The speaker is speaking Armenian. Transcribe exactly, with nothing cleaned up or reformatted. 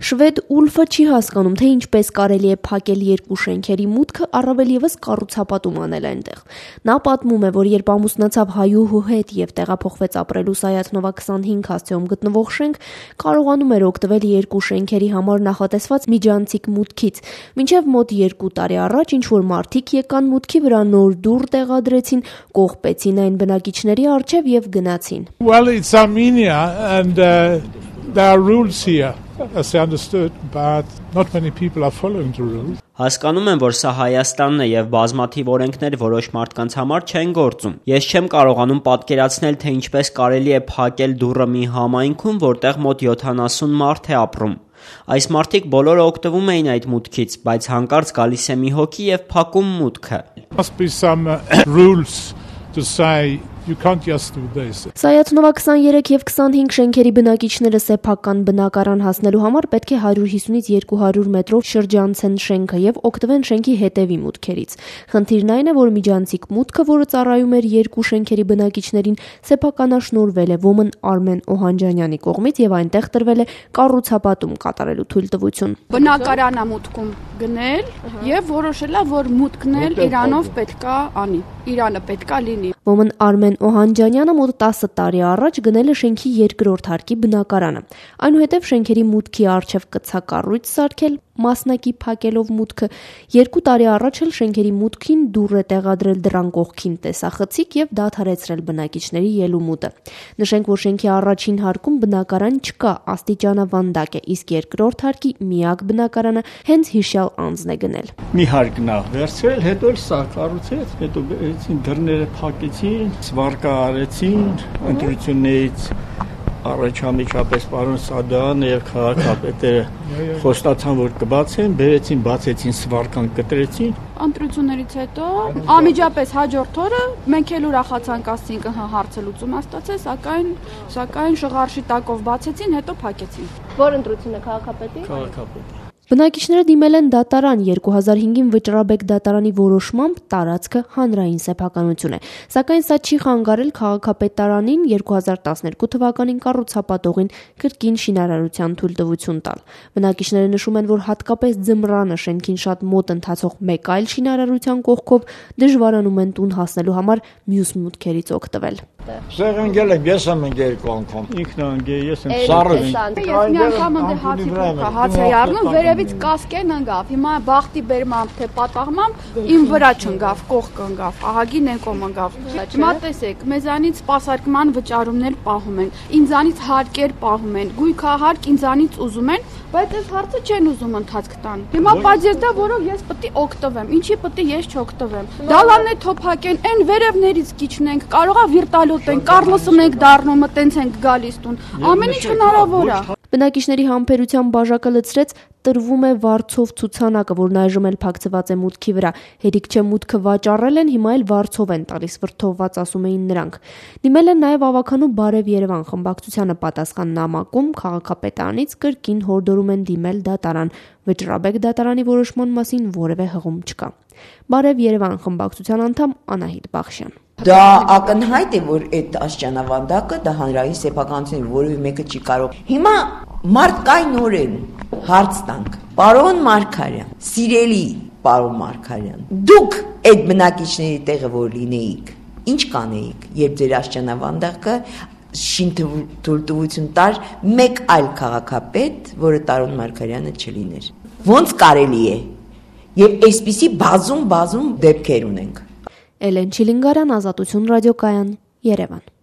Շվեդ Ուլֆը չի հասկանում, թե ինչպես կարելի է փակել երկու շենքերի մուտքը, առավել ևս կառուցապատում անել այնտեղ։ Նա պատմում է, որ երբ ամուսնացավ հայուհու հետ եւ տեղափոխվեց ապրելու Սայաթնովա քսանհինգ հասցեում գտնվող շենք, կարողանում էր օգտվել երկու շենքերի համար նախատեսված միջանցիկ մուտքից։ Մինչև մոտ երկու տարի առաջ ինչ-որ մարդիկ եկան մուտքի վրա նոր դուռ տեղադրեցին, կողպեցին այն բնակիչների առջև եւ գնացին։ Well, it's Armenia and uh, there are rules here. As I understood, but not many people are following the rules. Հասկանում եմ, որ սա Հայաստանն է եւ բազմաթիվ օրենքներ որոշ մարդկանց համար չեն գործում։ Ես չեմ կարողանում պատկերացնել, թե ինչպես կարելի է փակել դուռը մի համայնքում, որտեղ մոտ յոթանասուն մարդ է ապրում։ Այս մարդիկ բոլորը օգտվում էին այդ մուտքից, բայց հանկարծ գալիս է մի հոգի եւ փակում մուտքը։ Must be some uh, rules to say you can't just do this. Սայաթնովա քսաներեք եւ քսանհինգ շենքերի բնակիչները սեփական բնակարան հասնելու համար պետք է հարյուր հիսունից երկու հարյուր մետրով շրջանցեն շենքը եւ օգտվեն շենքի հետևի մուտքերից։ Խնդիրն այն է, որ միջանցիկ մուտքը, որը ծառայում էր երկու շենքերի բնակիչներին, սեփականաշնորհվել է Ոմն Արմեն Օհանջանյանի կողմից եւ այնտեղ տրվել է կառուցապատում կատարելու թույլտվություն։ Բնակարանա մուտքում գնել եւ որոշելա, որ մուտքն էլ Իրանով պետքա անի։ Իրանը պետքա լինի։ Ոմն Արմեն Օհանջանյանը մոտ տասը տարի առաջ գնել է շենքի երկրորդ հարկի բնակարանը։ Այնուհետև շենքերի մուտքի առջև կցակառույց սարքել, մասնակի փակելով մուտքը։ Երկու տարի առաջ էլ շենքերի մուտքին դուռ է տեղադրել դռան կողքին տեսախցիկ եւ դադարեցրել բնակիչների ելումուտը։ Նշենք, որ շենքի առաջին հարկում բնակարան չկա, աստիճանավանդակ է, իսկ երկրորդ հարկի միակ բնակարանը հենց հիշյալ անձն է գնել։ Մի հարկն է վերցրել, հետո էլ սա կառուցեց, հետո բերեցին դռները փակեցին, սվարկա արեցին, ընտրություններից առաջամիջապես պարոն Սադանը եւ քաղաքապետը խոստացան, որ կբացեն, բերեցին, բացեցին, սվարկան կտրեցին։ Ընտրություններից հետո անմիջապես հաջորդ օրը մենք էլ ուրախացանք, ասենք հարցը լուծում ստացել, սակայն սակայն շղարշի տակով բացեցին, հետո փակեցին։ Որ ընտրությունը քաղաքապետի։ Քաղաքապետի։ Բնակիչները դիմել են դատարան, երկու հազար հինգին Վճռաբեկ դատարանի որոշմամբ տարածքը հանրային սեփականություն է, սակայն սա չի խանգարել քաղաքապետարանին երկու հազար տասներկու թվականին կառուցապատողին կրկին շինարարության թույլտվություն տալ։ Բնակիչները նշում են, որ հատկապես ձմռանը շենքին շատ մոտ ընթացող մեկ այլ շինարարության կողքով դժվարանում են տուն հասնելու համար մյուս մուտքերից օգտվել։ Սեղ ընկել եմ, ես եմ ընկել երկու անգամ։ Ինքն է ընկել, ես եմ սառը։ Ես մի անգամ ընդ հացի փոքր հաց էի առնում, վերևից կասկեն ընկավ։ Հիմա բախտի բերմամբ թե պատաղմամբ իմ վրա չընկավ, կողք ընկավ, ահագին եկոմ ընկավ։ Հիմա տեսեք, մեզանից սպասարկման վճարումներ պահում են, ինձանից հարկեր պահում են, գույքահարկ ինձանից ուզում են, բայց այս հարցը չեն ուզում ընթացք տան։ Հիմա պատժեստա, որով ես պետք է օգտվեմ, ինչի պետք է ես չօգտվեմ։ Դալաններ թոփակեն, այն վերևներից կիչնենք, կարողա վիրտալոտ են, Կառլոսն ենք դառնում, տենց ենք գալիս տուն։ Ամեն ինչ հնարավոր է։ Բնակիչների համբերության բաժակը լցրեց տրվում է վարձով ցուցանակը, որն այժմ էլ փակցված է մուտքի վրա։ Հերիք չէ մուտքը վաճառել են, հիմա էլ վարձով են տալիս, վրդովված ասում էին նրանք։ Դիմել են նաև ավականու Բարև Երևան խմբակցությանը պատասխան նամակում քաղաքապետարանից կրկին հորդորում են դիմել դատարան։ Վճռաբեկ դատարանի որոշման մասին որևէ հղում չկա։ Բարև Երևան խմբակցության անդամ Անահիտ Բախշյան։ Դա ակնհայտ է, որ այդ աշճանավանդակը դա հանրային սեփականություն է, որովհետեւ մեկը չի կարող։ Հիմա մարդկայնորեն հարց տանք։ Պարոն Մարգարյան, սիրելի պարոն Մարգարյան, դուք այդ բնակիչների տեղը որ լինեիք, ինչ կանեիք, երբ ձեր աշճանավանդակը շինթույլտվություն տար մեկ այլ քաղաքապետ, որը Տարոն Մարգարյանը չլիներ։ Ոնց կարելի է։ Եվ այսպիսի բազում բազում դեպքեր ունենք։ Էլեն Չիլինգարյան, Ազատություն ռադիոկայան, Երևան։